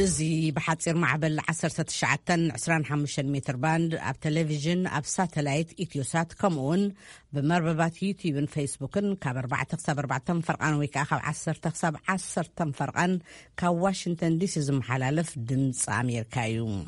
زي بحصير معبل 1925 متر باند اب تلفزيون اب ساتلايت إتيوسات كمون بمرببات يوتيوب فيسبوكن كاب 4 فرقان ويكا خاب 10 فرقان كا واشنطن دي سي زمحلالف دمص أمريكايو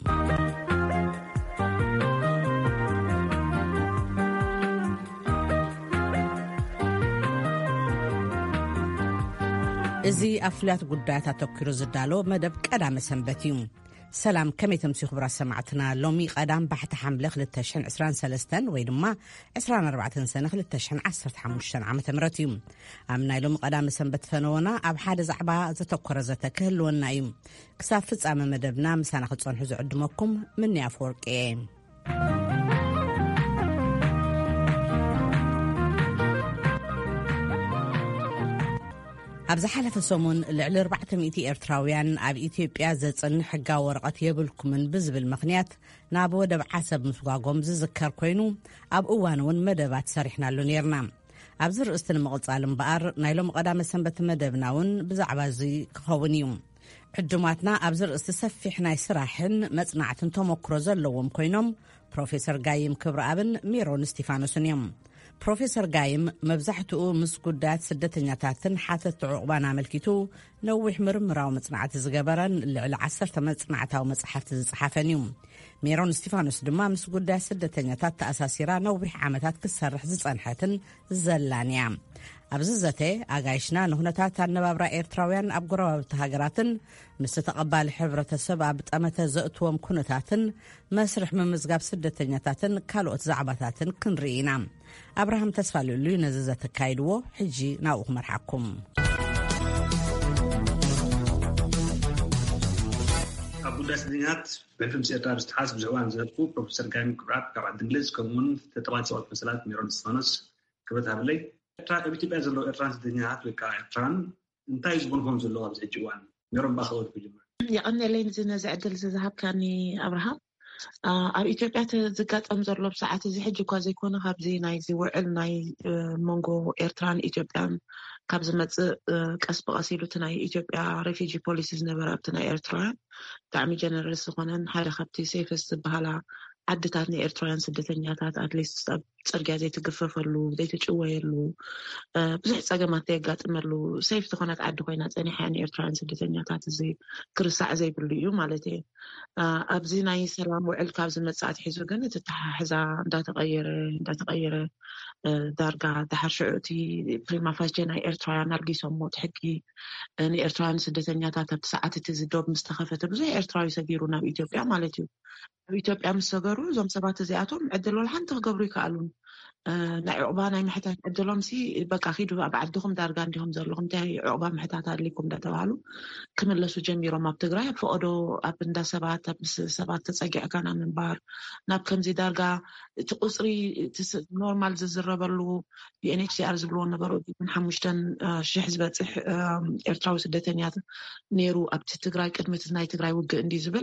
እዚ أفلات قداتا تكرو زدالو مدب قدام سنبتيوم سلام كمي تمسي خبرا سمعتنا لومي قدام بحث حملة خلتشحن 23 ويدما 24 سنة خلتشحن 15 عام تمرتيوم أمنا لومي قدام سنبت فنونا أب حاد زعبا زتكر زتكهل والنايم كسافت أمام مدبنا مسانا خلصون حزو عدمكم مني أفورك أبز حلف سومون لعل 400 إرتراويان أب إثيوبيا زتصن حقا ورقة يبلكم بزب المخنيات نابو دب حسب مسواقهم زذكر كوينو أب أوانون مدبات سارحنا لونيرنا أبزر استن مغلصالم بقار نايلوم قدام سنبت مدبناون بزعبازي كخونيوم حجماتنا أبزر استسفحنا يسراحن مصنعتن تمكرو زلوم كوينوم بروفيسور قايم كبر أبن ميرون ستيفانوسن يوم بروفيسور قايم مبزحتو مسقودات سدتنياتاتن حاتت عقبانا ملكيتو نوح مرمراو مصنعات زقبران العسرة مصنعتاو مصحفت زصحافنيوم ميرون ستيفانوس دما مسقودات سدتنياتات تأساسيرا نوح عامتات كسرح زصنحتن زلانيا أبززته أغايشنا نهنتات النبابرا إيرتراويان أبقروا بتهاجراتن مستقبال حبرة السبب أمت زقتهم كنتاتن مسرح من مزقاب سدتنياتاتن كالوت زعباتاتن كنرينا أبراهام تسفالو اللي نززة كايدو حجي ناوخ مرحكم أبو داسدينات بفهم سيطار استحاس بزوان زرقو بروفيسور قايم كبرات كبعد انجليز كمون تتبعات سوال مسالات ميرون ستيفانوس كبتها باللي بإثيوبيا زلوا إيرتران سدنيات وكا إيرتران انتاي زبونهم زلوا بزي جوان ميرون باخذوا بجمع يقلنا لين زينا زعدل زذهب كاني أبراهام ኣብ ኢትዮጵያ ተዝጋጠም ዘሎ ብሰዓት እዚ ሕጂ እኳ ዘይኮነ ካብዚ ናይ ዝውዕል ናይ ሞንጎ ኤርትራን ኢትዮጵያን ካብ ዝመጽእ ቀስ በቀስ ኢሉ እቲ ናይ ኢትዮጵያ ሬፊጂ ፖሊሲ ዝነበረ ኣብቲ ናይ ኤርትራ ብጣዕሚ ጀነረስ ዝኾነን ሓደ ካብቲ ሴፈስ ዝበሃላ ዓድታት ናይ ኤርትራውያን ስደተኛታት ኣትሊስት ኣብ ፅርግያ ዘይትግፈፈሉ ዘይትጭወየሉ ብዙሕ ፀገማት የጋጥመሉ ሴፍ ዝኾነት ዓዲ ኮይና ፀኒሓ ናይ ኤርትራውያን ስደተኛታት እዚ ክርሳዕ ዘይብሉ እዩ ማለት እዩ ኣብዚ ናይ ሰላም ውዕል ካብ ዝመጽእ ሒዙ ግን እቲ ተሓሕዛ እንዳተቀየረ ዳርጋ ተሓርሽዑቲ ፕሪማ ፋቼ ናይ ኤርትራውያን ኣርጊሶም ሞት ሕጊ ናይ ኤርትራውያን ስደተኛታት ኣብቲ ሰዓት እቲ ዝዶብ ምስ ተኸፈተ ብዙሕ ኤርትራዊ ሰጊሩ ናብ ኢትዮጵያ ማለት እዩ ኢትዮጵያ ምስገሩ ዞም ሰባት እዚኣቶም ዕድል ወልሓንቲ ክገብሩ ይከኣሉን ናይ ዕቁባ ናይ ምሕታት ዕድሎም ሲ በቃ ኺዱ ኣብ ዓድኹም ዳርጋ እንዲኹም ዘለኹም እንታይ ዕቁባ ምሕታት ኣድሊኩም እንዳተባሃሉ ክምለሱ ጀሚሮም ኣብ ትግራይ ኣብ ፈቅዶ ኣብ እንዳ ሰባት ኣብ ሰባት ተጸጊዕካ ናብ ምንባር ናብ ከምዚ ዳርጋ እቲ ቁፅሪ ኖርማል ዝዝረበሉ UNHCR ዝብልዎ ነበሩ 5,000 ዝበፅሕ ኤርትራዊ ስደተኛት ነይሩ ኣብቲ ትግራይ ቅድሚት ናይ ትግራይ ውግእ እንዲ ዝብል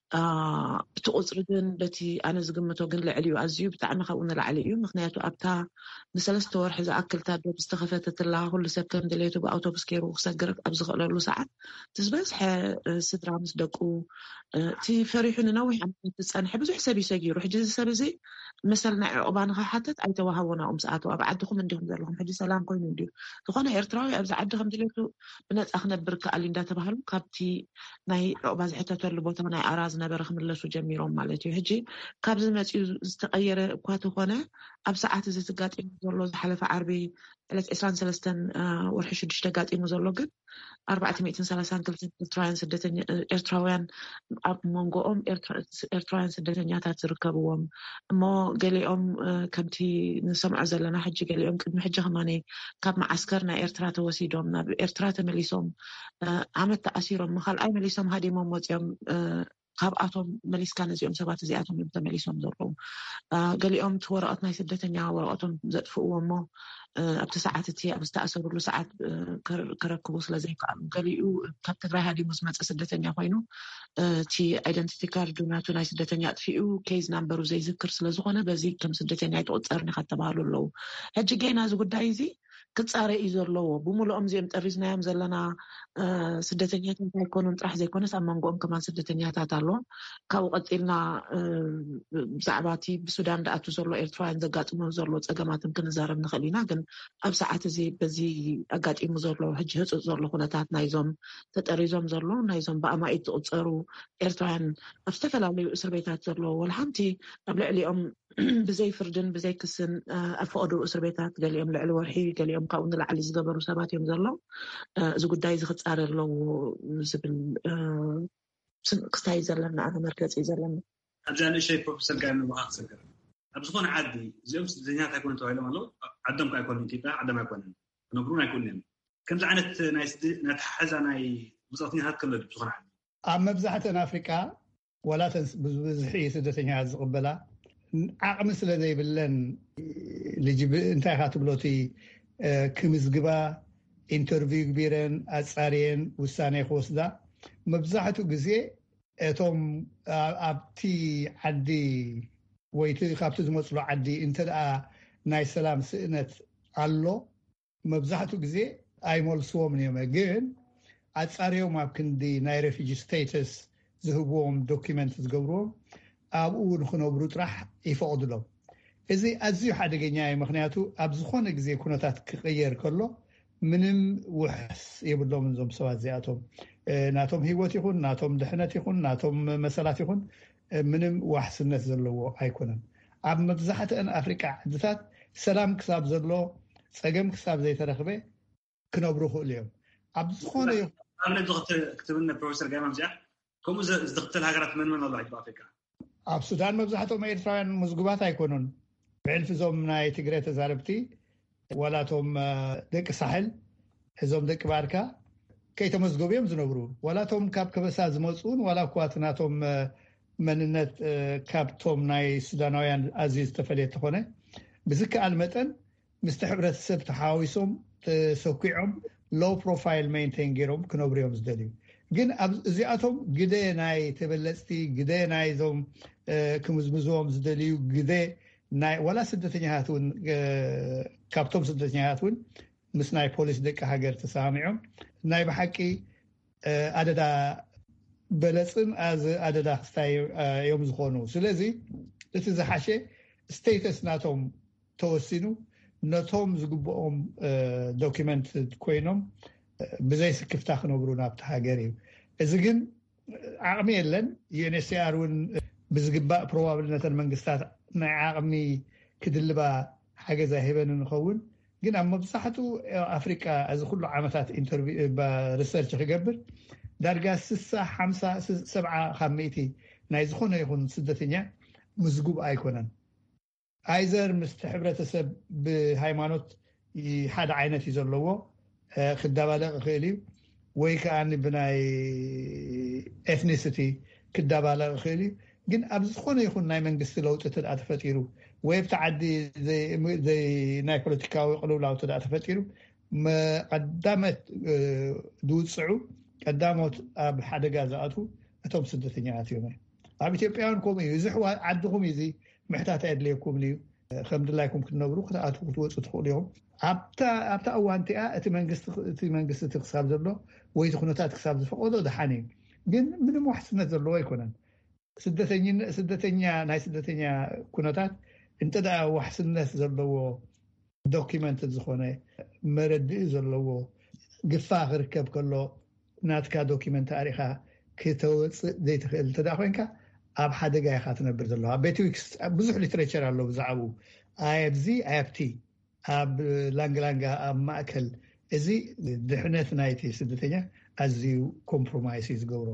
እቲ ቁፅሪ ግን በቲ ኣነ ዝግምቶ ግን ልዕሊ እዩ ኣዝዩ ብጣዕሚ ካብኡ ንላዕሊ እዩ ምክንያቱ ኣብታ ንሰለስተ ወርሒ ዝኣክል ታደብ ዝተኸፈተትላ ኩሉ ሰብ ከም ድሌቱ ብኣውቶቡስ ገይሩ ክሰግር ኣብ ዝኽእለሉ ሰዓት ትዝበዝሐ ስድራ ምስ ደቁ እቲ ፈሪሑ ንነዊሕ ዓመታት ዝፀንሐ ብዙሕ ሰብ ይሰጊሩ ሕጂ እዚ ሰብ እዚ መሰል ናይ ዕቁባ ንኽሓትት ኣይተዋሃቦና ሰዓቱ ኣብ ዓድኹም እንዲኹም ዘለኹም ሕጂ ሰላም ኮይኑ እንዲሁ ዝኾነ ኤርትራዊ ኣብዚ ዓዲ ከም ድሌቱ ብነፃ ክነብር ከኣል እንዳተባሃሉ ካብቲ ናይ ዕቁባ ዝሕተተሉ ቦታ ናይ ኣራ ዝነበረ ክምለሱ ጀሚሮም ማለት እዩ ሕጂ ካብዚ መፂኡ ዝተቀየረ እኳ ተኾነ ኣብ ሰዓት እዚ ትጋጢሙ ዘሎ ዝሓለፈ ዓርቢ 23 ወርሒ 6 ጋጢሙ ዘሎ ግን 432 ኤርትራውያን ኣብ መንጎኦም ኤርትራውያን ስደተኛታት ዝርከብዎም እሞ ገሊኦም ከምቲ ንሰምዖ ዘለና ሕጂ ገሊኦም ቅድሚ ሕጂ ከማኔ ካብ ማዓስከር ናይ ኤርትራ ተወሲዶም ናብ ኤርትራ ተመሊሶም ዓመት ተኣሲሮም ካልኣይ መሊሶም ሃዲሞም ወፂኦም ካብኣቶም መሊስካ ነዚኦም ሰባት እዚኣቶም ተመሊሶም ዘለዉ ገሊኦም ወረቐት ናይ ስደተኛ ወረቐቶም ዘጥፍእዎ እሞ ኣብቲ ሰዓት እቲ ኣብ ዝተኣሰሩሉ ሰዓት ከረክቡ ስለዘይከኣሉ ገሊኡ ካብ ትግራይ ሃዲሙ ዝመፀ ስደተኛ ኮይኑ እቲ ኣይደንቲቲ ካርዱ ናቱ ናይ ስደተኛ ኣጥፊኡ ኬዝ ናምበሩ ዘይዝክር ስለዝኾነ በዚ ከም ስደተኛ ይተቆፀርኒ ከተባሃሉ ኣለዉ ሕጂ ገና እዚ ጉዳይ እዚ ክፃረ እዩ ዘለዎ ብሙሉኦም እዚኦም ጠሪዝናዮም ዘለና ስደተኛታት እንታይ ኮኑን ጥራሕ ዘይኮነስ ኣብ መንጎኦም ከማን ስደተኛታት ኣሎ ካብኡ ቀፂልና ብዛዕባ እቲ ብሱዳን ዳኣቱ ዘሎ ኤርትራውያን ዘጋጥሞ ዘሎ ፀገማትን ክንዛረብ ንኽእል ኢና ግን ኣብ ሰዓት እዚ በዚ ኣጋጢሙ ዘሎ ሕጂ ህፁፅ ዘሎ ኩነታት ናይዞም ተጠሪዞም ዘሎ ናይዞም ብኣማኢት ዝቁፀሩ ኤርትራውያን ኣብ ዝተፈላለዩ እስር ቤታት ዘለዎ ወላሓንቲ ኣብ ልዕሊኦም ብዘይ ፍርድን ብዘይ ክስን ኣብ ፈቐዱ እስር ቤታት ገሊኦም ልዕሊ ወርሒ ገሊኦም ካብኡ ንላዕሊ ዝገበሩ ሰባት እዮም ዘሎ እዚ ጉዳይ እዚ ክፃረ ኣለዎ ዝብል ክስታይ ዘለና ኣነ መርገፂ ዘለና ኣብዛ ንእሽተይ ፕሮፌሰር ጋር ንባኣ ክሰገር ኣብ ዝኾነ ዓዲ እዚኦም ስደተኛታት ኣይኮኑ ተባሂሎም ኣለዉ ዓዶም ኣይኮኑን ኢትዮጵያ ዓዶም ኣይኮኑን ክነብሩን ኣይኮኑን እዮም ከምዚ ዓይነት ናይ ተሓዛ ናይ ሙፃተኛታት ከሎ ዝኾነ ዓዲ ኣብ መብዛሕትአን ኣፍሪቃ ወላተን ብዙሕ ስደተኛታት ዝቕበላ ዓቕሚ ስለ ዘይብለን እንታይ ኢኻ ትብሎቲ ክምዝግባ ኢንተርቪው ግቢረን ኣፃርየን ውሳነ ክወስዳ መብዛሕትኡ ግዜ እቶም ኣብቲ ዓዲ ወይቲ ካብቲ ዝመፅሎ ዓዲ እንተደኣ ናይ ሰላም ስእነት ኣሎ መብዛሕትኡ ግዜ ኣይመልስዎምን እዮም ግን ኣፃርዮም ኣብ ክንዲ ናይ ሬፊጂ ስቴተስ ዝህብዎም ዶኪመንት ዝገብርዎም ኣብኡ ንክነብሩ ጥራሕ ይፈቅድሎም እዚ ኣዝዩ ሓደገኛ እዩ ምክንያቱ ኣብ ዝኾነ ግዜ ኩነታት ክቅየር ከሎ ምንም ውሕስ የብሎም እዞም ሰባት እዚኣቶም ናቶም ሂወት ይኹን ናቶም ድሕነት ይኹን ናቶም መሰላት ይኹን ምንም ዋሕስነት ዘለዎ ኣይኮነን ኣብ መብዛሕትአን ኣፍሪቃ ዓድታት ሰላም ክሳብ ዘሎ ፀገም ክሳብ ዘይተረኽበ ክነብሩ ክእሉ እዮም ኣብ ዝኾነ ኣብነት ክትብልነ ፕሮፌሰር ጋይማም እዚኣ ከምኡ ዝኽተል ሃገራት መንመን ኣሎ ኣብ ኣፍሪቃ ኣብ ሱዳን መብዛሕትኦም ኤርትራውያን ምዝጉባት ኣይኮኑን ብዕልፊ እዞም ናይ ትግራይ ተዛረብቲ ወላቶም ደቂ ሳሕል እዞም ደቂ ባርካ ከይተመዝገቡ እዮም ዝነብሩ ወላቶም ካብ ከበሳ ዝመፁን ዋላ እኳ ናቶም መንነት ካብቶም ናይ ሱዳናውያን ኣዝዩ ዝተፈለየ ተኾነ ብዝከኣል መጠን ምስቲ ሕብረተሰብ ተሓዋዊሶም ተሰኪዖም ሎው ፕሮፋይል ሜንቴን ገይሮም ክነብሩ እዮም ዝደልዩ ግን እዚኣቶም ግደ ናይ ተበለፅቲ ግደ ናይ ዞም ክምዝምዝዎም ዝደልዩ ግደ ናይ ወላ ስደተኛታት እውን ካብቶም ስደተኛታት እውን ምስ ናይ ፖሊስ ደቂ ሃገር ተሰሚዖም ናይ ብሓቂ ኣደዳ በለፅን ኣዝ ኣደዳ ክስታይ እዮም ዝኾኑ ስለዚ እቲ ዝሓሸ ስቴተስ ናቶም ተወሲኑ ነቶም ዝግብኦም ዶኪመንት ኮይኖም ብዘይ ስክፍታ ክነብሩ ናብቲ ሃገር እዩ እዚ ግን ዓቕሚ የለን ዩኤንኤችሲአር እውን ብዝግባእ ፕሮባብልነተን መንግስታት ናይ ዓቕሚ ክድልባ ሓገዛ ሂበን ንኸውን ግን ኣብ መብዛሕትኡ ኣፍሪቃ እዚ ኩሉ ዓመታት ሪሰርች ክገብር ዳርጋ 60 50 70 ካብ 100 ናይ ዝኾነ ይኹን ስደተኛ ምዝጉብ ኣይኮነን ኣይዘር ምስቲ ሕብረተሰብ ብሃይማኖት ሓደ ዓይነት እዩ ዘለዎ ክዳባለቕ ክእል እዩ ወይ ከዓኒ ብናይ ኤትኒሲቲ ክዳባለቕ ክእል እዩ ግን ኣብ ዝኾነ ይኹን ናይ መንግስቲ ለውጢ ተደኣ ተፈጢሩ ወይ ኣብቲ ዓዲ ናይ ፖለቲካዊ ቅልውላው ተደኣ ተፈጢሩ ቀዳመት ዝውፅዑ ቀዳሞት ኣብ ሓደጋ ዝኣቱ እቶም ስደተኛታት እዮም ኣብ ኢትዮጵያውን ከምኡ እዩ እዚ ዓድኹም እዚ ምሕታት ኣድልየኩም እዩ ከም ድላይኩም ክትነብሩ ክትኣቱ ክትወፁ ትኽእሉ ኢኹም ኣብታ እዋንቲኣ እቲ መንግስቲ ክሳብ ዘሎ ወይቲ ኩነታት ክሳብ ዝፈቀዶ ድሓን እዩ ግን ምንም ዋሕስነት ዘለዎ ኣይኮነን ስደተኛ ናይ ስደተኛ ኩነታት እንተደኣ ዋሕስነት ዘለዎ ዶኪመንት ዝኾነ መረድእ ዘለዎ ግፋ ክርከብ ከሎ ናትካ ዶኪመንት ታሪኻ ከተወፅእ ዘይትኽእል እንተደኣ ኮንካ ኣብ ሓደጋ ኢኻ ትነብር ዘለዋ ቤትዊክስ ብዙሕ ሊትሬቸር ኣሎ ብዛዕባ ኣይብዚ ኣይብቲ ኣብ ላንግላንጋ ኣብ ማእከል እዚ ድሕነት ናይቲ ስደተኛ ኣዝዩ ኮምፕሮማይስ ዝገብሮ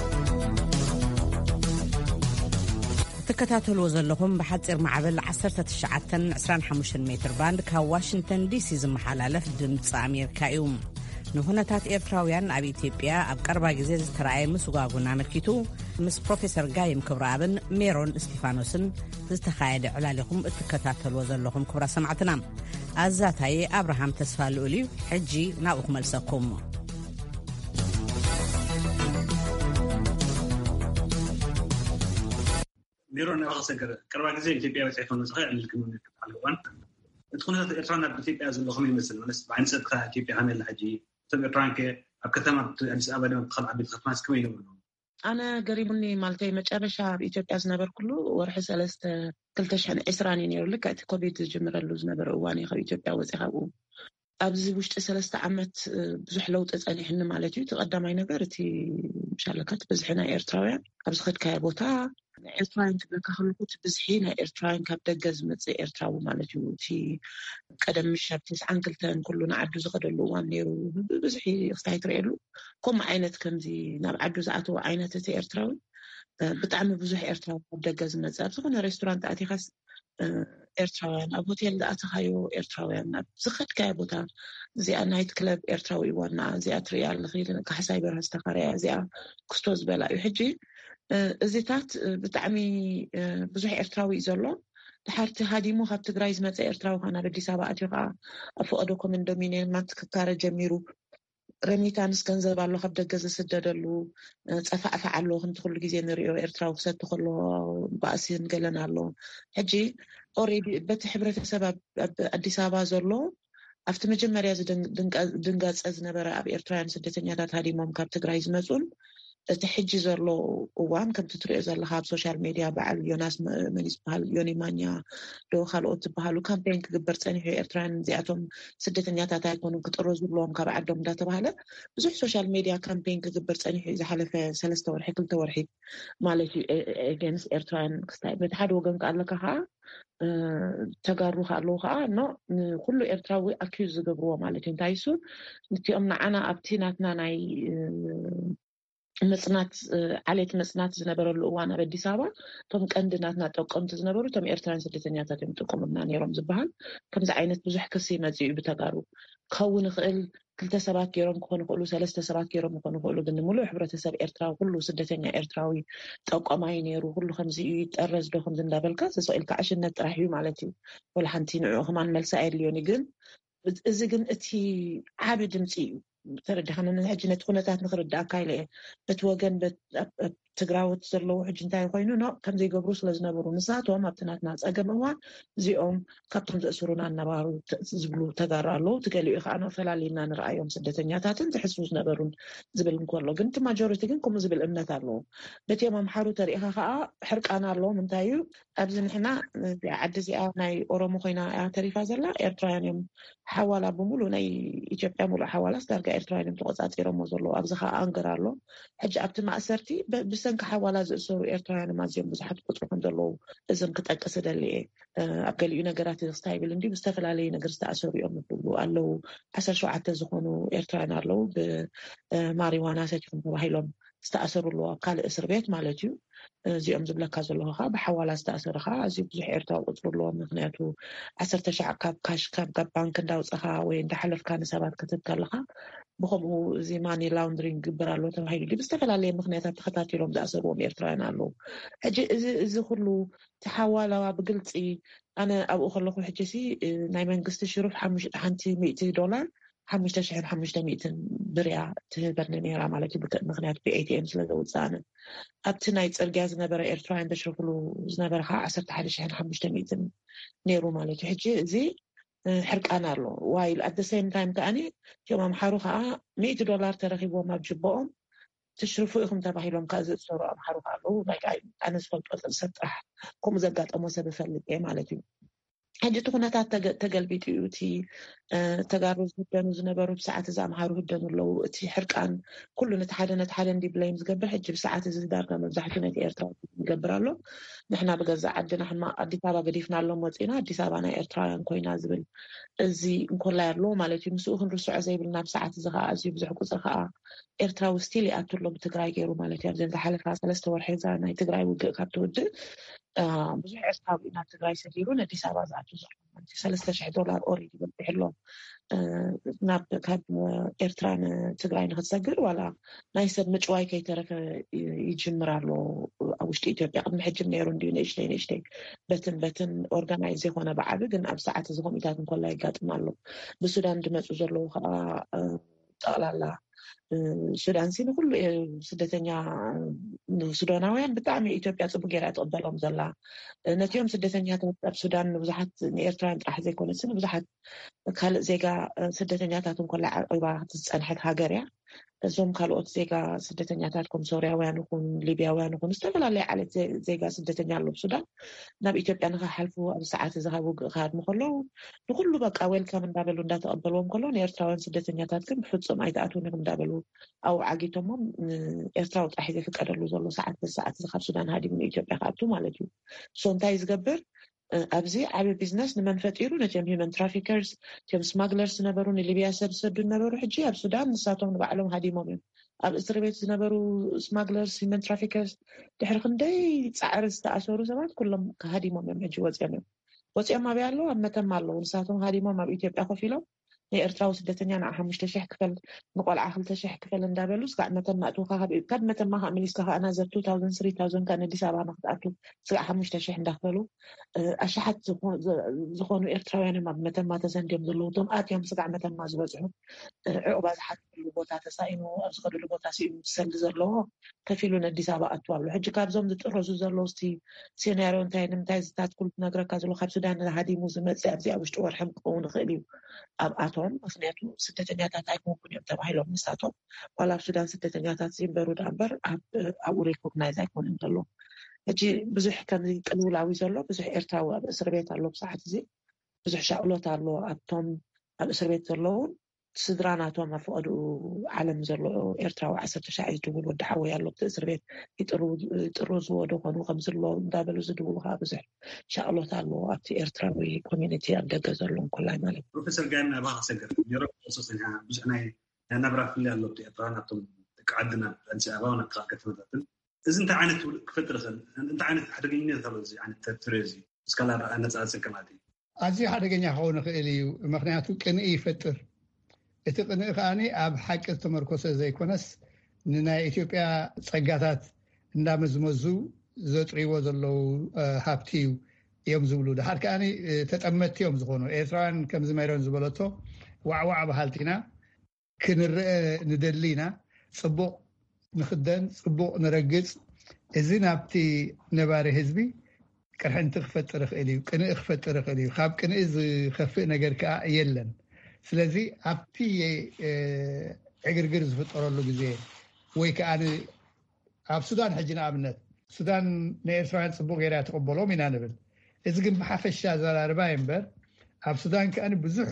تكتاتلو زلهم بحصير معبل 1925 متر باند ካብ ዋሽንግተን ዲሲ ዝመሓላለፍ ድምፂ ኣሜሪካ እዩ ንሁነታት ኤርትራውያን ኣብ ኢትዮጵያ ኣብ ቀረባ ግዜ ዝተረኣየ ምስጓጉና መኪቱ ምስ ፕሮፌሰር ጋይም ክብረአብን ሜሮን እስጢፋኖስን ዝተኻየደ ዕላሊኹም እትከታተልዎ ዘለኹም ክብራ ሰማዕትና ኣዛታይ አብርሃም ተስፋ ልዑል እዩ ሕጂ ናብኡ ክመልሰኩም ሜሮን ኣኸሰገረ ቅርባ ግዜ ኢትዮጵያ በፂሑን ዝኸ ዕልልክም ንክትዓልዋን እትኹነታት ኤርትራን ኣብ ኢትዮጵያ ዘለኹም ይመስል ማለት ብዓንሰት ኢትዮጵያ ከመይ ሕጂ እቶም ኤርትራን ኣብ ከተማ አዲስ አበባ ድማ ብኸል ዓበይቲ ከተማስ ከመይ ይነብሩ? ኣነ ገሪሙኒ ማለተይ መጨረሻ ኣብ ኢትዮጵያ ዝነበር ኩሉ ወርሒ 2020 ነይሩ ልክ እቲ ኮቪድ ዝጅምረሉ ዝነበረ እዋን ካብ ኢትዮጵያ ወፂኻ ብኡ ኣብዚ ውሽጢ 3 ዓመት ብዙሕ ለውጢ ጸኒሕኒ ማለት እዩ። ተቀዳማይ ነገር እቲ ምሻለካት ብዝሕና ኤርትራውያን ኣብ ዝኸድካየ ቦታ ኤርትራውያን ትብለካ ከለኩት ብዝሒ ናይ ኤርትራውያን ካብ ደገ ዝመጽእ ኤርትራዊ ማለት እዩ። እቲ ቀደም ምሸት 92 ኩሉ ንዓዱ ዝኸደሉ እዋን ነይሩ ብዝሒ ክስታይ ትርእሉ ከምኡ ዓይነት ከምዚ ናብ ዓዱ ዝኣተው ዓይነት እቲ ኤርትራዊ ብጣዕሚ ብዙሕ ኤርትራዊ ካብ ደገ ዝመጽእ ኣብ ዝኾነ ሬስቶራንት ኣቲኻስ ኤርትራውያን ኣብ ሆቴል ዝኣተኻዮ ኤርትራውያን ኣብ ዝኸድካየ ቦታ እዚኣ ናይት ክለብ ኤርትራዊ ዋና እዚኣ ትሪያ ኣለኺ ካሕሳይ በርሀ ዝተኻርያ እዚኣ ክስቶ ዝበላ እዩ ሕጂ እዚታት ብጣዕሚ ብዙሕ ኤርትራዊ ዘሎ ድሓርቲ ሃዲሙ ካብ ትግራይ ዝመፀ ኤርትራዊ ኻና ኣዲስ አበባ ኣትዩ ከዓ ኣብ ፈቀዶ ኮንዶሚንየማት ክካረ ጀሚሩ ረሚታንስ ገንዘብ ኣሎ ካብ ደገ ዝስደደሉ ፀፋዕፋዕ ኣሎ ክንቲ ኩሉ ግዜ ንሪኦ ኤርትራዊ ክሰቲ ከሎ ባእሲን ገለን ኣሎ ሕጂ ኦሬዲ በቲ ሕብረተሰብ ኣብ ኣዲስ አበባ ዘሎ ኣብቲ መጀመርያ ድንጋፀ ዝነበረ ኣብ ኤርትራውያን ስደተኛታት ሃዲሞም ካብ ትግራይ ዝመፁን እቲ ሕጂ ዘሎ እዋን ከምቲ ትሪኦ ዘለካ ኣብ ሶሻል ሚድያ በዓል ዮናስ መኒስ በሃል ዮኒ ማኛ ዶ ካልኦት ዝበሃሉ ካምፔን ክግበር ፀኒሑ ኤርትራውያን እዚኣቶም ስደተኛታት ኣይኮኑ ክጥረዙሎም ካብ ዓዶም እንዳተባሃለ ብዙሕ ሶሻል ሚድያ ካምፔን ክግበር ፀኒሑ ዝሓለፈ 3 ወርሒ 2 ወርሒ ማለት እዩ ኤገንስ ኤርትራውያን ክስታይ በቲ ሓደ ወገን ከኣለካ ከዓ ተጋሩ ካለው ከዓ ኩሉ ኤርትራዊ ኣኪዩዝ ዝገብርዎ ማለት እዩ እንታይ እሱ ንቲኦም ንዓና ኣብቲ ናትና ናይ መጽናት ዓሌት መጽናት ዝነበረሉ እዋን ኣብ ኣዲስ አበባ ቶም ቀንድናትና ጠቀምቲ ዝነበሩ ቶም ኤርትራውያን ስደተኛታት እዮም ጥቆምና ነይሮም ዝበሃል ከምዚ ዓይነት ብዙሕ ክሲ መጽኡ ብተጋሩ ከውን ይኽእል 2 ሰባት ገይሮም ክኾኑ ይኽእሉ 3 ሰባት ገይሮም ክኾኑ ይኽእሉ ግን ሙሉእ ሕብረተሰብ ኤርትራዊ ኩሉ ስደተኛ ኤርትራዊ ጠቆማይ ነይሩ ኩሉ ከምዚ እዩ ይጠረዝ ዶ ከምዚ እንዳበልካ ተሰኢልካ ዕሽነት ጥራሕ እዩ ማለት እዩ ወላ ሓንቲ ንዑ ከማን መልሳ የድልዮኒ ግን እዚ ግን እቲ ዓብ ድምፂ እዩ ተረዲኻነ ሕጂ ነቲ ኩነታት ንኽርዳእካ ኢለ በቲ ወገን ትግራዎት ዘለዉ ሕጂ እንታይ ኮይኑ ከምዘይገብሩ ስለዝነበሩ ንሳቶም ኣብቲ ናትና ፀገም እዋን እዚኦም ካብቶም ዘእስሩና እናባሩ ዝብሉ ተጋሩ ኣለዉ ትገሊኡ ከዓ ፈላሊና ንረኣዮም ስደተኛታትን ዝሕሱ ዝነበሩን ዝብል እንከሎ ግን እቲ ማጆሪቲ ግን ከምኡ ዝብል እምነት ኣለዎ በቲኦም ኣምሓሩ ተሪኢኻ ከዓ ሕርቃና ኣለዎም እንታይ እዩ ኣብዚ ንሕና ዓዲ እዚኣ ናይ ኦሮሞ ኮይና እያ ተሪፋ ዘላ ኤርትራውያን እዮም ሓዋላ ብምሉእ ናይ ኢትዮጵያ ሙሉእ ሓዋላስ ዳርጋ ኤርትራውያን እዮም ተቆፃፂሮሞ ዘለዉ ኣብዚ ከዓ ኣንገር ኣሎ ሕጂ ኣብቲ ማእሰርቲ ብሰንኪ ሓዋላ ዝእሰሩ ኤርትራውያን ኣዝዮም ብዙሓት ቁፅሪ ከም ዘለዉ እዞም ክጠቅስ ደሊ እየ ኣብ ገሊኡ ነገራት ክስታይ ብል እንዲ ብዝተፈላለዩ ነገር ዝተኣሰሩ እዮም ይብሉ ኣለዉ 17 ዝኾኑ ኤርትራውያን ኣለዉ ብማሪዋና ሰቲኩም ተባሂሎም ዝተኣሰሩሉ ኣብ ካልእ እስር ቤት ማለት እዩ እዚኦም ዝብለካ ዘለኹ ከዓ ብሓዋላ ዝተኣሰሩ ከዓ ኣዝዩ ብዙሕ ኤርትራዊ ቁፅሪ ኣለዎም ምክንያቱ 10,000 ካብ ካሽ ካብ ባንክ እንዳውፅኻ ወይ እንዳሓለፍካ ንሰባት ክትብ ከለካ ብከምኡ እዚ ማኒ ላውንድሪንግ ግበር ኣሎ ተባሂሉ ብዝተፈላለየ ምክንያታት ተኸታቲሎም ዝኣሰርዎም ኤርትራውያን ኣለዉ ሕጂ እዚ ኩሉ ተሓዋላ ብግልፂ ኣነ ኣብኡ ከለኹ ሕጂሲ ናይ መንግስቲ ሽሩፍ $100 5,500 ብርያ ትህበኒ ነይራ ማለት እዩ ምክንያቱ ብኤቲኤም ስለዘውፃነ ኣብቲ ናይ ፅርግያ ዝነበረ ኤርትራውያን ተሽርፍሉ ዝነበረ ከዓ 11,500 ነይሩ ማለት እዩ ሕጂ እዚ ሕርቃና ኣሎ ዋይል ኣት ዘ ሴም ታይም ከዓኒ እቶም ኣምሓሩ ከዓ $100 ተረኺቦም ኣብ ጅቦኦም ትሽርፉ ኢኹም ተባሂሎም ከዓ ዝእሰሩ ኣምሓሩ ኣለዉ ኣነ ዝፈልጦ ጥቅሰት ጥራሕ ከምኡ ዘጋጠሞ ሰብ ይፈልጥ እየ ማለት እዩ ሕጂ እቲ ኩነታት ተገልቢጡ እዩ እቲ ተጋሩ ዝህደኑ ዝነበሩ ብሰዓት እዚ ኣምሓሩ ህደኑ ኣለዉ እቲ ሕርቃን ኩሉ ነቲ ሓደ እንዲ ብለይም ዝገብር ሕጂ ብሰዓት እዚ ዳርጋ መብዛሕትኡ ነቲ ኤርትራ ዝገብር ኣሎ ንሕና ብገዛእ ዓድና ሕማቅ ኣዲስ ኣበባ ገዲፍና ኣሎም ወፂና ኣዲስ ኣበባ ናይ ኤርትራውያን ኮይና ዝብል እዚ እንኮላይ ኣሎ ማለት እዩ ምስኡ ክንርስዖ ዘይብልና ብሰዓት እዚ ከዓ ኣዝዩ ብዙሕ ቁፅሪ ከዓ ኤርትራዊ ስቲል ይኣቱ ኣሎ ብትግራይ ገይሩ ማለት እዩ ኣብዘን ዝሓለፈ 3 ወርሒ ዛ ናይ ትግራይ ውግእ ካብ ትውድእ ብዙሕ ኤርትራዊ ናብ ትግራይ ሰዲሩ ኣዲስ ኣበባ ዝኣቱ ዘሎ $3,000 اوريدي بحلو ناب كاب إيرتران تقرأي نخسجر ولا نايسب مجواي كي ترك يجمر له أوش إثيوبيا قبل حجم نيرون دي نيشتي بتن أورجانايز هنا بعد جن أبساعة زهم إذا كلها يقات ماله بالسودان دمت أزرلو طالع السودان سين كل سدتنيا السوداناويان بتعمل إثيوبيا تبغيرات قبلهم زلا نتيوم سدتنيا تبقى السودان بزحت إيرتران راح زي كل سنة بزحت كل زيجا سدتنياتهم كلها أيوة تسألحك هاجريا زوم كالوت زيجا سدتنياتكم سورياويان وكون ليبياويان وكون استغل على زيجا سدتنيا اللي بسودان نبي إثيوبيا نخا حلفوا ساعات ذهبوا خاد مخلو نقول له بقى أول كمان دابلو ندات قبلهم كلهم إيرتراويان سدتنياتكم بحثهم أيضا أتونهم دابلو أو عقيتهم إيرتراو تحيز فكرة زلوا ساعات زخاب سودان هذه من إثيوبيا خابتو مالتي سونتايز قبر أبزي عبي بيزنس نمن فتيرو نتيم هيومن ترافيكرز تيم سماغلرز نبرون اللي بياسب سدو نبرو حجي أب سودان نساتهم نبعلهم هادي مومن أب إسرائيل نبرو سماغلرز هيومن ترافيكرز تحرقن داي تسعرز تأسورو زمان كلهم هادي مومن حجي وزيامن ما بيعلو أمتن مالو نساتهم هادي مومن بإثيوبيا خفيلو إيرتراو سدتنيا نعها مش تشيح كفل نقول عاخل تشيح كفل ندابلوس قاعد متن ما أتوقعها بإبكاد متن ما هعمليسكها أنا زر 2000 كان دي سابعة نخطأتو سقعها مش تشيح ندخلو أشحت زخونو إيرتراويان متن ما تزنديم ذلوتهم آتيهم سقع متن ما زبزعو عقباز حد اللبوتا تساينو أبزغر اللبوتا سيئو تسل زرلوه كفيلو ندي سابعة أتوابلو حجي كابزوم دتقرزو زرلوستي سيناريو انتاين متايزتات كل نقرأ كازلو خاب سودان هادي موزمت سيابزي أبشت ورحم قون خيليو أبعاتهم مخنياتو سدتنياتات أيكون كنيم تبعيلهم نساتهم ولا بسودان سدتنياتات زيبرو دامبر أو ريكوغنايز أيكون انتلو هجي بزح كان قلولاوي زلو بزح إيرتراو أب إسربيت اللو بصحة زي بزح شاولوت اللو أبتم أب إسربيت زلو سدراناتهم أفقدوا عالم زلو إيرتراو 10 شاعي دول ودحاوي اللو بإسربيت يتروز ودوغنو غمزلو دابلو زدولها بزح شاولوت اللو أبتي إيرتراوي كوميونيتي أبدأ زلو كلها مالك بروفيسور جانا باها سجر يروح خصوصا بزحنا نبرا في اللي اللي إيرتراناتهم قعدنا أنسى أباونا كتمتاتن إذا أنت عانت كفترة أنت عانت حدقيني ثلاثي عن التريزي بس كلا أنا سألت كماتي أزي حدقيني حون خيلي مخنياتو كنئي فتر اتقنئ خاني أب حق التمركوسة زي كونس ننا إثيوبيا صقاتات ندامزمزو زطريو زلو هابتيو يوم زبلو ده حركاني تتأمت يوم زخونو إيرتران كم زميرون زبلتو وعوع بحالتنا كنرئ ندلينا صبو نخدن صبو نرقص إذن أبتي نباري هزبي كرحن تخفت رخيلي وكن اخفت رخيلي خاب كن إذ خفئ نجر كا يلن سلازي أبتي عقرقرز فتقر له جزيه ويكأني أب سودان حجنا أبنت سودان نيرتران صبو غيرها تقبلوا من أنبل إذا كنت بحفش هذا الأربعين بر أب سودان كأني بزح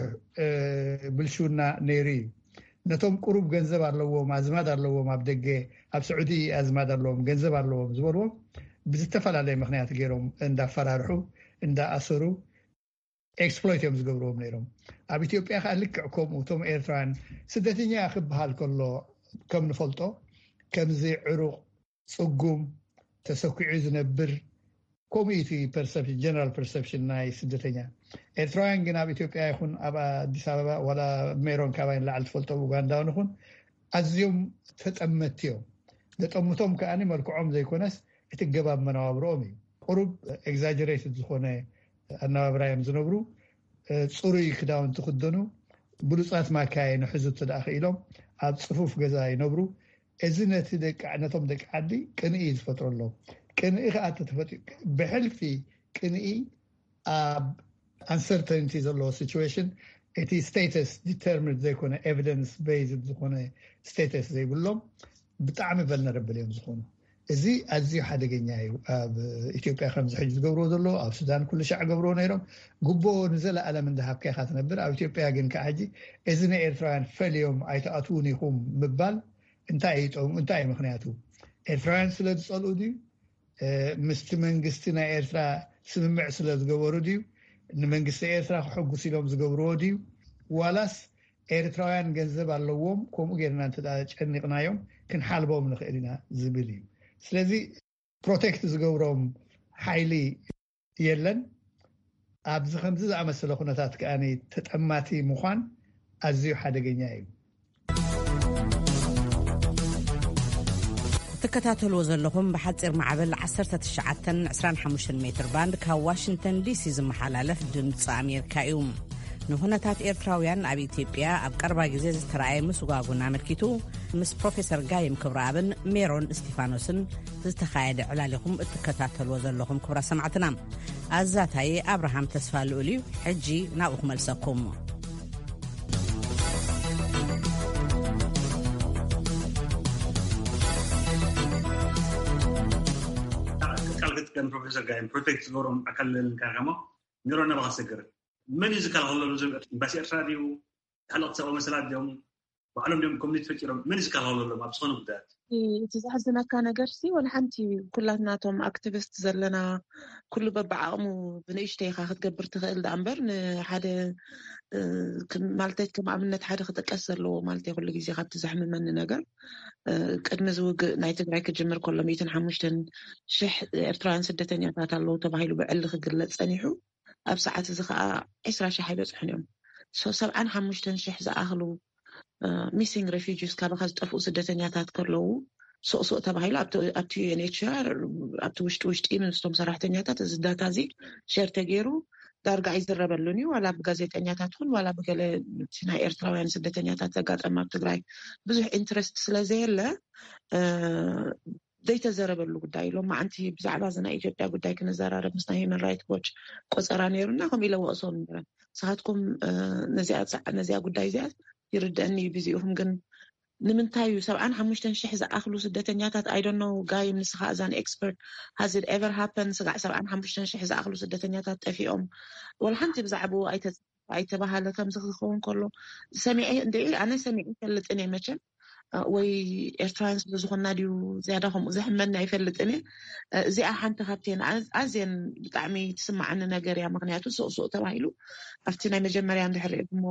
بالشونا نيري نتوم قروب جنزب أرلوهم أزمات أرلوهم أبدقة أب سعودي أزمات أرلوهم جنزب أرلوهم زبروهم بزتفل عليه مخنيات غيرهم إندا فرارحو إندا أسرو إكسبلويتهم زقبروهم نيرهم أب إثيوبيا خالك عكم وتوم إيرتران سدتني أخب هالكله كم نفلتو كم زي عروق صقوم تسوكي زنبر كوميتي بيرسبشن جنرال بيرسبشن ناي سدتني إيرتران جناب إثيوبيا يكون أبا أديس أبابا ولا ميرون كابين لعل فلتو وغاندا ونكون أزيوم تتأمتيهم تتأمتهم كأني مركوعهم زي كونس اتقباب منوابرومي قرب exaggerated زخونة النوابرايم زنبرو صوري كداون تخدنو بلوصات ما كاين حزب تداخلهم عاد صفوف غزاي نبرو إذن تدك عنتهم دك عدي كنئي فترة الله كنئي خاطر تفتي بحلفي كنئي uncertainties of law situation it is status determined زي كونه evidence based زخونه status زي بقولهم بتعمل vulnerable يوم زخونه إزي أزي حدا جنيايو إثيوبيا خمس حج جبرو ذلو أو السودان كل شيء جبرو نيرهم قبوا نزل على من ذهب كي خاطر نبر أو إثيوبيا جن كحجي إذن إيرتران فاليوم أيتأتوني هم مبال انتهي مخنياتو إيرتران سلد صلوا دي مستمن قستنا إيرترا سمع سلد جبرو دي من قست إيرترا حقو سيلهم زجبرو دي ولاس إيرتران جذب على اللوم كم غيرنا تداج النقنا يوم كن حالبهم نخيلنا زبليم سلذي بروتكت زجبروم حيلي يلن ኣብዚ ከምዚ ዝኣመሰለ ኩነታት ከኣኒ ተጠማቲ ምዃን ኣዝዩ ሓደገኛ እዩ። ትከታተልዎ ዘለኹም ብሓፂር ማዕበል 1925 ሜትር ባንድ ካብ ዋሽንግተን ዲሲ ዝመሓላለፍ ድምፂ ኣሜሪካ እዩ። ንኹነታት ኤርትራውያን ኣብ ኢትዮጵያ ኣብ ቀረባ ግዜ ዝተረኣየ ምስጓጉን ኣመልኪቱ ምስ ፕሮፌሰር ጋይም ክብረኣብን ሜሮን እስጢፋኖስን ዝተኻየደ ዕላሊኹም እትከታተልዎ ዘለኹም ክብራ ሰማዕትና። ኣዛታይ ኣብርሃም ተስፋ ልኡል እዩ። ሕጂ ናብኡ ክመልሰኩም። ፕሮፌሰር ጋይም ፕሮቴክት ዝገበሮም ኣካል ንካኸሞ ሜሮን ናባኸሰገር መን እዩ ዝከላኸለሉ ኤምባሲ ኤርትራ ድዩ ሓለቕቲ ሰብኣዊ መሰላት ድዮም ባዕሎም ድዮም ኮሚኒቲ ፈጪሮም መን እዩ ዝከላኸለሎም ኣብ ዝኾነ ጉዳያት? እቲ ዝሓዝነካ ነገር ወላ ሓንቲ ኩላትናቶም ኣክቲቪስት ዘለና ኩሉ በብዓቕሙ ብንእሽተይ ኢኻ ክትገብር ትኽእል ዳ እምበር ንሓደ ማለተይ ከም ኣብነት ሓደ ክጥቀስ ዘለዎ ማለተይ ኩሉ ግዜ ካብቲ ዘሕምመኒ ነገር ቅድሚ ዝውግእ ናይ ትግራይ ክጅምር ከሎ 105,000 ኤርትራውያን ስደተኛታት ኣለዉ ተባሂሉ ብዕሊ ክግለጽ ፀኒሑ ኣብ ሰዓት እዚ ከዓ 20,000 ኣይበፅሑን እዮም። 75,000 ዝኣኽሉ ሚሲንግ ሬፊጂስ ካብኻ ዝጠፍኡ ስደተኛታት ከለዉ ሶቅሶቅ ተባሂሉ ኣብቲ UNHCR ኣብቲ ውሽጢ ምስቶም ሰራሕተኛታት እዚ ዳታ እዚ ሸር ተገይሩ ዳርጋ ኣይዝረበሉን እዩ ዋላ ብጋዜጠኛታት ኹን ዋላ ብገለ ናይ ኤርትራውያን ስደተኛታት ዘጋጠም ኣብ ትግራይ ብዙሕ ኢንትረስት ስለዘየለ ዘይተዘረበሉ ጉዳይ ኢሎም ማዓንቲ ብዛዕባ እዚ ናይ ኢትዮጵያ ጉዳይ ክንዘራረብ ምስ ናይ ሂውማን ራይትስ ዎች ቆፀራ ነይሩና ከምኡ ኢለ ወቕሶም ነይረን። ንስኻትኩም ነዚኣ ጉዳይ እዚኣ ይርድአኒ ብዚኡኹም ግን ንምንታይ 75,000 ዝኣኽሉ ስደተኛታት I don't know ጋይ ንስኻ እዛን ኤክስፐርት has it ever happened 75,000 ዝኣኽሉ ስደተኛታት ጠፊኦም ወላ ሓንቲ ብዛዕባኡ ኣይተባሃለ ከምዚ ክኸውን ከሎ ሰሚዐ ኣነ ሰሚዐ ይፈልጥን እየ መቸም ወይ ኤርትራውያን ስለዝኾና ድዩ ዝያዳ ከምኡ ዘሕመና ኣይፈልጥን እየ። እዚኣ ሓንቲ ካብተን ኣዝየን ብጣዕሚ ትስማዓኒ ነገር እያ። ምክንያቱ ሶቅሶቅ ተባሂሉ ኣብቲ ናይ መጀመርያ እንድሕሪኦ እሞ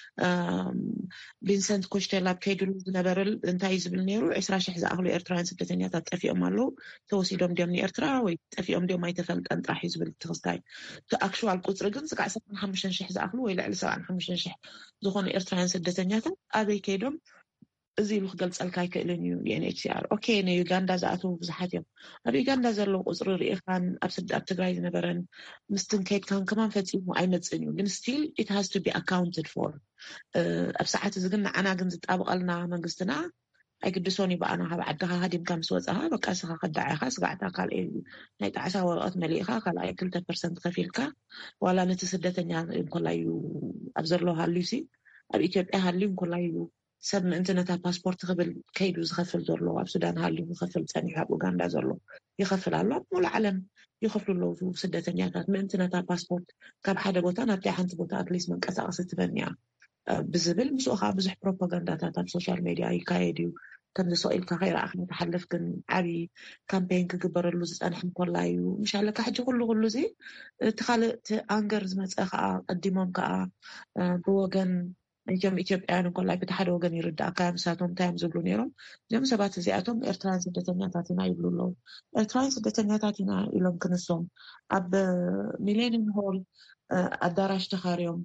ቪንሰንት ኮሽቴል ኣብ ከይድሉ ዝነበረ እንታይ ዝብል ነይሩ 20,000 ዝኣኽሉ ኤርትራውያን ስደተኛታት ጠፊኦም ኣለዉ ተወሲዶም ድዮም ንኤርትራ ወይ ጠፊኦም ድዮም ኣይተፈልጠን ጥራሕ እዩ ዝብል ትኽስታይ ኣክቹዋል ቁፅሪ ግን 75,000 ዝኣኽሉ ወይ ልዕሊ 75,000 ዝኾኑ ኤርትራውያን ስደተኛታት ኣበይ ከይዶም እዚ ኢሉ ክገልፀልካ ኣይክእልን እዩ UNHCR ኦኬ ንዩጋንዳ ዝኣተዉ ብዙሓት እዮም ኣብ ዩጋንዳ ዘለዎ ቁፅሪ ርኢኻን ኣብ ትግራይ ዝነበረን ምስትን ከይድካን ከማን ፈፂሙ ኣይመፅን እዩ ግን ስቲል it has to be accounted for ኣብ ሰዓት እዚ ግን ንዓና ግን ዝጣብቐልና መንግስትና ኣይግድሶን እዩ በኣና ካብ ዓድኻ ሃዲምካ ምስ ወፃኻ በቃ ስኻ ከዳዕኻ ስጋዕታ ካልእ ናይ ጣዕሳ ወረቐት መሊእኻ ካልኣይ 2% ከፊልካ ዋላ ነቲ ስደተኛ እንኮላይ ኣብ ዘሎ ሃልዩሲ ኣብ ኢትዮጵያ ሃልዩ እንኮላይ ሰብ ምእንቲ ነታ ፓስፖርት ክብል ከይዱ ዝኸፍል ዘሎ ኣብ ሱዳን ሃልዩ ዝኸፍል ፀኒሑ ኣብ ኡጋንዳ ዘሎ ይኸፍል ኣሎ ሙሉ ዓለም ይኸፍሉ ኣለዉ ስደተኛታት ምእንቲ ነታ ፓስፖርት ካብ ሓደ ቦታ ናብቲ ሓንቲ ቦታ ኣትሊስት መንቀሳቐሲ ትበኒያ ብዝብል ምስኡኻ ብዙሕ ፕሮፓጋንዳታት ኣብ ሶሻል ሚድያ ይካየድ እዩ ከምዚ ሰቂልካ ከይረኣኽና ተሓልፍ ግን ዓብዪ ካምፔይን ክግበረሉ ዝፀንሕ እንኮላ እዩ ምሻለካ ሕጂ ኩሉ እዚ እቲ ካልእ ኣንገር ዝመፀ ከዓ ቀዲሞም ከዓ ብወገን እቶም ኢትዮጵያውያን እንኮላይ በቲ ሓደ ወገን ይርዳእካ ንሳቶም እንታዮም ዝብሉ ነይሮም እዞም ሰባት እዚኣቶም ኤርትራውያን ስደተኛታት ኢና ይብሉ ኣለዉ ኤርትራውያን ስደተኛታት ኢና ኢሎም ክንሶም ኣብ ሚሌኒየም ሆል ኣዳራሽ ተኻርዮም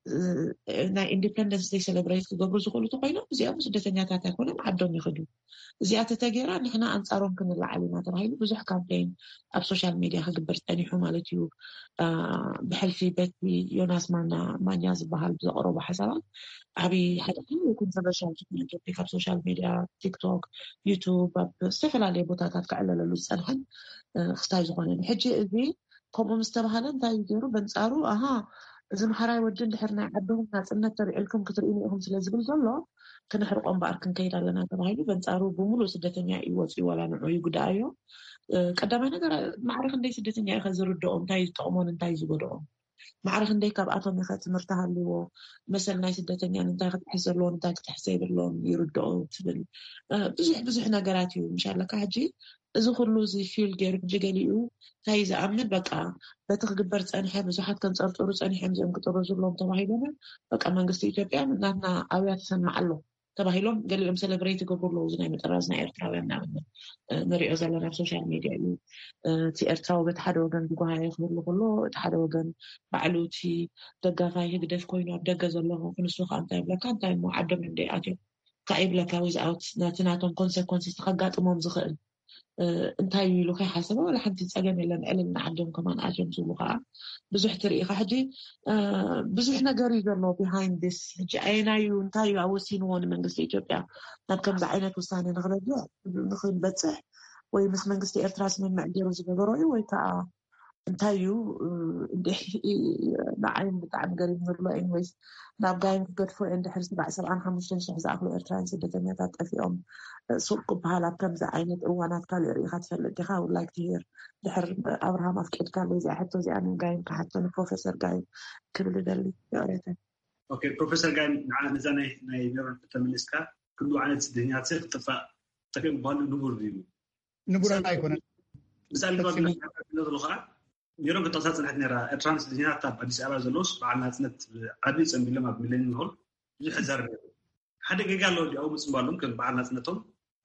ናይ ኢንዲፐንደንስ ዴይ ሴሌብሬት ክገብሩ ዝኽእሉ ኮይኖም እዚኦም ስደተኛታት ኣይኮኑም ዓዶም ይኽዱ እዚኣ ተተገይራ ንሕና ኣንፃሮም ክንላዓል ኢና ተባሂሉ ብዙሕ ካምፔይን ኣብ ሶሻል ሚድያ ክግበር ፀኒሑ ማለት እዩ ብሕልፊ በቲ ዮናስ ማኛ ዝበሃል ዘቕረቡ ሓሳባት ዓብዪ ሓደ ኮንትሮቨርሻል ዝኾነ ቶፒክ ኣብ ሶሻል ሚድያ ቲክቶክ ዩቱብ ኣብ ዝተፈላለየ ቦታታት ክዕለለሉ ዝፀንሐን ክስታይ ዝኾነን ሕጂ እዚ ከምኡ ምስ ተባሃለ እንታይ ገይሩ በንፃሩ እዚ ማሕራይ ወዲ እንድሕር ናይ ዓድኹም ናፅነት ተሪዕልኩም ክትርእዩ ኢኹም ስለዝብል ዘሎ ክንሕርቆም በኣር ክንከይድ ኣለና ተባሂሉ በንፃሩ ብምሉእ ስደተኛ ይወፅኡ ወላ ንዑ ይጉዳእዮ ቀዳማይ ነገር ማዕረኽ እንደይ ስደተኛ ኢኸ ዝርድኦም እንታይ ዝጠቕሞን እንታይ ዝጎድኦም ማዕረኽ እንደይ ካብኣቶም ኢኸ ትምህርቲ ሃልይዎ መሰል ናይ ስደተኛ እንታይ ክትሕዝ ዘለዎን እንታይ ክትሕዘ የብሎን ይርድኦ ትብል ብዙሕ ነገራት እዩ ምሻለካ ሕጂ እዚ ኩሉ እዚ ፊልድ ገይሩ ገሊኡ እንታይ ዝኣምን በቃ በቲ ክግበር ፀኒሐ ብዙሓት ከንፀርፅሩ ፀኒሖም እዚኦም ክጥርዙሎም ተባሂሎም በቃ መንግስቲ ኢትዮጵያ ናትና ኣብያ ተሰማዕ ኣሎ ተባሂሎም ገሊኦም ሴሌብሬት ይገብርሉ ዝናይ ምጥራዝ ናይ ኤርትራውያን ንሪኦ ዘለና ሶሻል ሚድያ እዩ እቲ ኤርትራዊ በቲ ሓደ ወገን ዝጓሃየ ክብሉ ከሎ እቲ ሓደ ወገን ባዕሉ እቲ ደጋፋይ ህግደፍ ኮይኑ ኣብ ደገ ዘለዎ ክንሱ ከዓ እንታይ ይብለካ እንታይ ሞ ዓዶም እንደ ኣትዮም ካይብለካ ዊዝኣውት ናቶም ኮንሰኮንስስ ተኸጋጥሞም ዝኽእል እንታይ ኢሉ ከይሓሰበ ወላ ሓንቲ ፀገም የለን ዕልና ዓዶም ከማን ኣትዮም ዝብሉ ከዓ ብዙሕ ትርኢኻ ሕጂ ብዙሕ ነገር እዩ ዘሎ ቢሃይንድ ዲስ ሕጂ ኣይናዩ እንታይ እዩ ኣወሲንዎ ንመንግስቲ ኢትዮጵያ ናብ ከምዚ ዓይነት ውሳኔ ንኽንበፅሕ ወይ ምስ መንግስቲ ኤርትራ ስምምዕ ገይሩ ዝገበሮ እዩ ወይ ከዓ እንታይ እዩ ንዓይን ብጣዕሚ ገሪም ንብሎ ኤንዌይስ ናብ ጋይም ክገድፎ እንድሕር 75,000 ዝኣክሉ ኤርትራውያን ስደተኛታት ጠፊኦም ሱቅ ክበሃል ኣብ ከምዚ ዓይነት እዋናት ካልእ ርኢኻ ትፈልጥ ዲኻ would like to hear ድሕር ኣብርሃም ኣፍቂድካ ለዚኣ ሕቶ እዚኣ ጋይም ክሓቶ ንፕሮፌሰር ጋይም ክብል ደሊ ይቕረተ ኦኬ ፕሮፌሰር ጋይም ነዛ ናይ ሜሮን ተመሊስካ ኩሉ ዓይነት ስደተኛታት ክጥፋእ ጠፊኦም ክበሃሉ ንቡር እዩ ንቡር ኣይኮነን ምሳሌ ንብሉኻ ሜሮን ክጠቕሳ ፅንሐት ነራ ኤርትራን ስደተኛታት ኣብ ኣዲስ ኣበባ ዘለውስ በዓል ናፅነት ዓብዪ ፀንቢሎም ኣብ ሚሌኒየም ሆል ብዙሕ ሕዛር ሓደ ገጋ ኣለዎ ዲኣው ምፅምባሎም ከም በዓል ናፅነቶም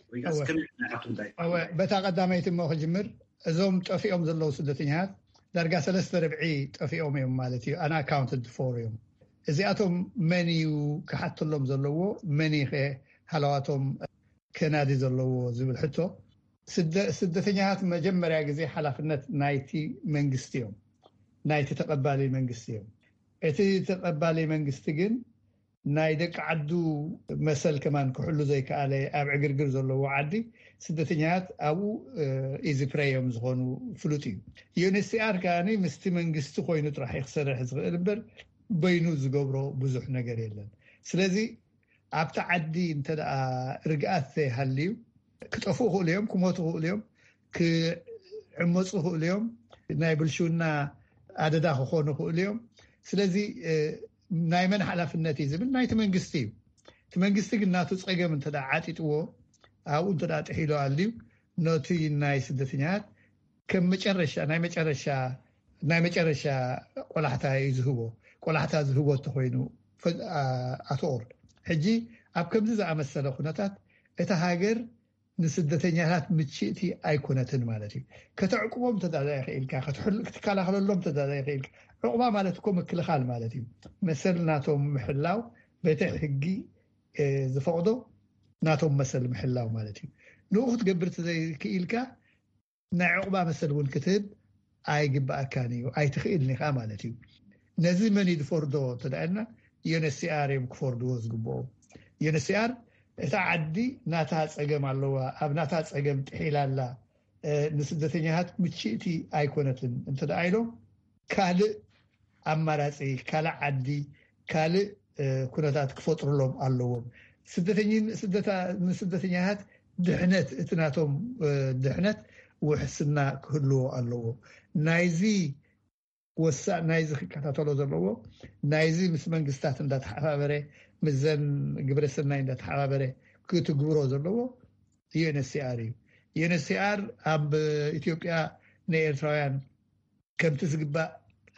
በታ ቀዳመይቲ እሞ ክጅምር እዞም ጠፊኦም ዘለዉ ስደተኛታት ዳርጋ 3/4 ጠፊኦም እዮም ማለት እዩ ኣና ኣካውንትድ ፎር እዮም እዚኣቶም መን እዩ ክሓተሎም ዘለዎ መን ኸ ሃለዋቶም ከናዲ ዘለዎ ዝብል ሕቶ ስደተኛታት መጀመርያ ግዜ ሓላፍነት ናይቲ መንግስቲ እዮም ናይቲ ተቐባሊ መንግስቲ እዮም እቲ ተቐባሊ መንግስቲ ግን ናይ ደቂ ዓዱ መሰል ከማን ክሕሉ ዘይከኣለ ኣብ ዕግርግር ዘለዎ ዓዲ ስደተኛታት ኣብኡ ኢዚ ፕሬዮም ዝኾኑ ፍሉጥ እዩ ዩኤንኤችሲአር ከዓኒ ምስቲ መንግስቲ ኮይኑ ጥራሕ ክሰርሕ ዝኽእል እምበር በይኑ ዝገብሮ ብዙሕ ነገር የለን ስለዚ ኣብቲ ዓዲ እንተደኣ ርግኣት ዘይሃልዩ ክጠፍኡ ክእሉ እዮም ክሞቱ ክእሉ እዮም ክዕመፁ ክእሉ እዮም ናይ ብልሹና ኣደዳ ክኾኑ ክእሉ እዮም ስለዚ ናይ መን ሓላፍነት እዩ ዝብል ናይቲ መንግስቲ እዩ እቲ መንግስቲ ግን ናቱ ፀገም እንተደኣ ዓጢጥዎ ኣብኡ እንተደኣ ጥሒሉ ኣልዩ ነቲ ናይ ስደተኛታት ከም መጨረሻ ናይ መጨረሻ ቆላሕታ እዩ ዝህቦ ቆላሕታ ዝህቦ እንተኮይኑ ኣትኦር ሕጂ ኣብ ከምዚ ዝኣመሰለ ኩነታት እታ ሃገር ንስደተኛታት ምችእቲ ኣይኮነትን ማለት እዩ ከተዕቁቦም ተዳዳይ ክኢልካ ክትከላኸለሎም ተዳዳይ ክኢልካ ዕቁባ ማለት እኮ ምክልኻል ማለት እዩ መሰል ናቶም ምሕላው ቤተ ሕጊ ዝፈቅዶ ናቶም መሰል ምሕላው ማለት እዩ ንኡ ክትገብር ዘይክኢልካ ናይ ዕቁባ መሰል እውን ክትህብ ኣይግባእካን እዩ ኣይትኽእልኒ ኢኻ ማለት እዩ ነዚ መን ዝፈርዶ ተዳእና ዩኤንኤችሲአር እዮም ክፈርድዎ ዝግብኦ ዩኤንኤችሲአር እታ ዓዲ ናታ ፀገም ኣለዋ ኣብ ናታ ፀገም ጥሒላላ ንስደተኛታት ምችእቲ ኣይኮነትን እንተደኣ ኢሎም ካልእ ኣማራፂ ካልእ ዓዲ ካልእ ኩነታት ክፈጥሩሎም ኣለዎም ንስደተኛታት ድሕነት እቲ ናቶም ድሕነት ውሕስና ክህልዎ ኣለዎ ናይዚ ወሳእ ናይዚ ክከታተሎ ዘለዎ ናይዚ ምስ መንግስታት እንዳተሓባበረ ምዘን ግብረሰናይ እንዳተሓባበረ ክትግብሮ ዘለዎ ዩኤንኤችሲአር እዩ ዩኤንኤችሲአር ኣብ ኢትዮጵያ ናይ ኤርትራውያን ከምቲ ዝግባእ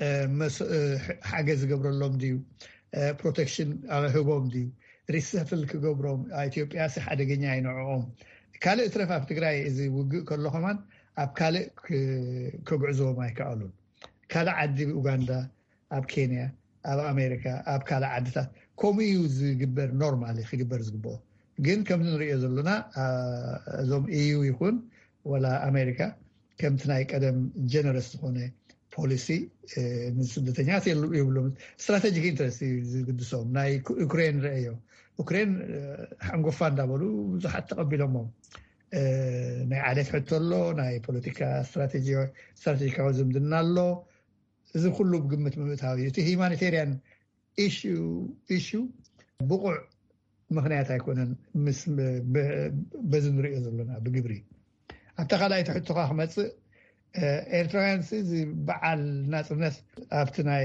ሓገዝ ዝገብረሎም ድዩ ፕሮቴክሽን ህቦም ድዩ ሪሰትል ክገብሮም ኢትዮጵያ ሲ ሓደገኛ ይነዕኦም ካልእ እትረፍ ኣብ ትግራይ እዚ ውግእ ከሎ ኸማን ኣብ ካልእ ክጉዕዝዎም ኣይከኣሉን ካልእ ዓዲ ኡጋንዳ ኣብ ኬንያ ኣብ ኣሜሪካ ኣብ ካልእ ዓድታት ከምኡ እዩ ዝግበር ኖርማሊ ክግበር ዝግብኦ ግን ከምዚ ንሪኦ ዘለና እዞም ኢዩ ይኹን ወላ ኣሜሪካ ከምቲ ናይ ቀደም ጀነረስ ዝኾነ ፖሊሲ ንስደተኛታት የብሎም ስትራቴጂክ ኢንትረስት ዝግድሶም ናይ ዩክሬን ንሪአዮ ዩክሬን ሓንጎፋ እንዳበሉ ብዙሓት ተቐቢሎሞም ናይ ዓሌት ሕቶ ኣሎ ናይ ፖለቲካ ስትራቴጂካዊ ዝምድና ኣሎ እዚ ኩሉ ብግምት ምእታዊ እቲ ሂማኒቴርያን ኢሹ ብቑዕ ምክንያት ኣይኮነን በዚ ንሪኦ ዘለና ብግብሪ ኣብታ ካልኣይቲ ሕቶኻ ክመፅእ ኤርትራውያን እዚ በዓል ናፅነት ኣብቲ ናይ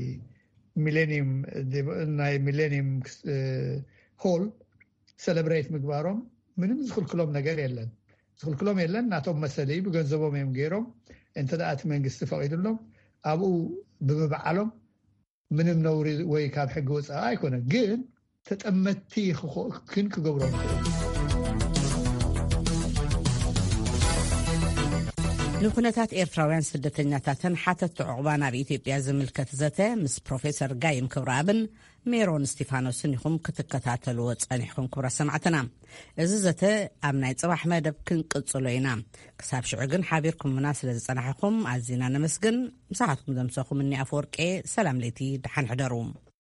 ሚሌኒየም ሆል ሰለብሬት ምግባሮም ምንም ዝኽልክሎም ነገር የለን ናቶም መሰለ ብገንዘቦም እዮም ገይሮም እንተደኣ እቲ መንግስቲ ፈቂድሎም ኣብኡ ብምበዓሎም ምንም ነውሪ ወይ ካብ ሕጊ ወፃኢ ኣይኮነን ግን ተጠመቲ ክገብሮም ንኩነታት ኤርትራውያን ስደተኛታትን ሓተት ዕቁባ ናብ ኢትዮጵያ ዝምልከት ዘተ ምስ ፕሮፌሰር ጋይም ክብረአብን ሜሮን ስቲፋኖስን ይኹም ክትከታተልዎ ጸኒሕኩም ክብራ ሰማዕትና። እዚ ዘተ ኣብ ናይ ጽባሕ መደብ ክንቅጽሎ ኢና። ክሳብ ሽዑ ግን ሓቢርኩምና ስለ ዝጸናሕኩም ኣዝና ነመስግን። ምሳሓትኩም ዘምሰኹም እኒ ኣፈወርቄ ሰላም ለይቲ ድሓን ሕደሩ።